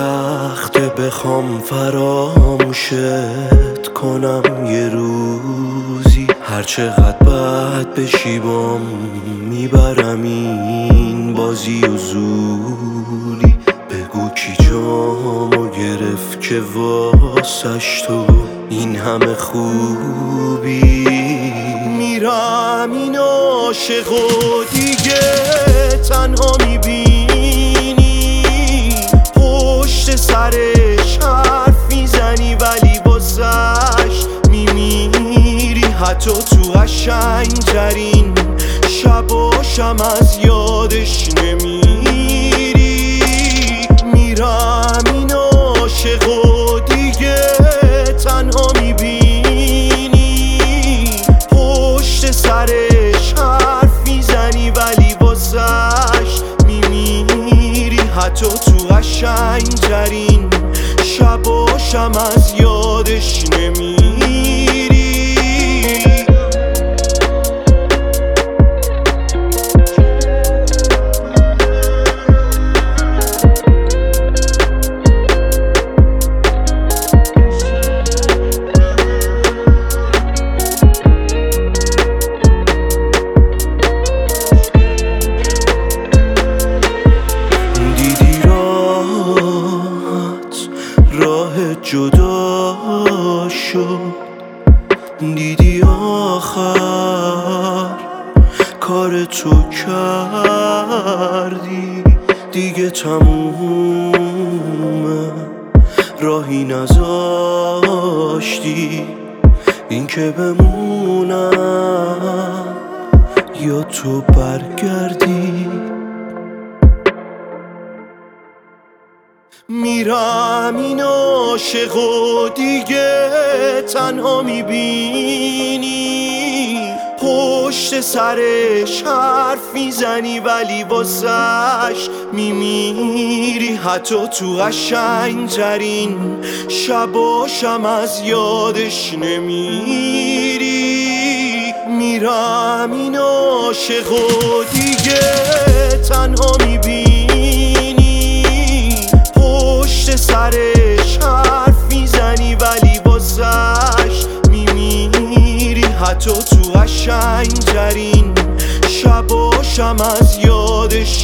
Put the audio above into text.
سخته بخوام فراموشت کنم یه روزی، هرچقدر بد بشی بام میبرم این بازی و زوری. بگو کی جامو گرفت که واسش تو این همه خوبی. میرم این عاشق و دیگه تنها میبینی، پشت سرش حرف میزنی ولی بازش میمیری. حتی تو قشنگ‌ترین شباشم از یادش نمیری. میرم این عاشق و دیگه تنها میبینی، پشت سرش حرف میزنی ولی بازش میمیری. حتی تو قشنگ‌ترین شباشم از یادش نمیری. راه جدا شد، دیدی آخر کار تو کردی. دیگه تمومه راهی نذاشتی، این که بمونم یا تو برگردی. میرم این عاشق و دیگه تنها میبینی، پشت سرش حرف میزنی ولی واسش میمیری. حتی تو قشنگ‌ترین شباشم از یادش نمیری. میرم این عاشق و دیگه تنها میبینی، پشت سرش حرف میزنی ولی بازش میمیری. حتی تو قشنگ‌ترین شباشم از یادش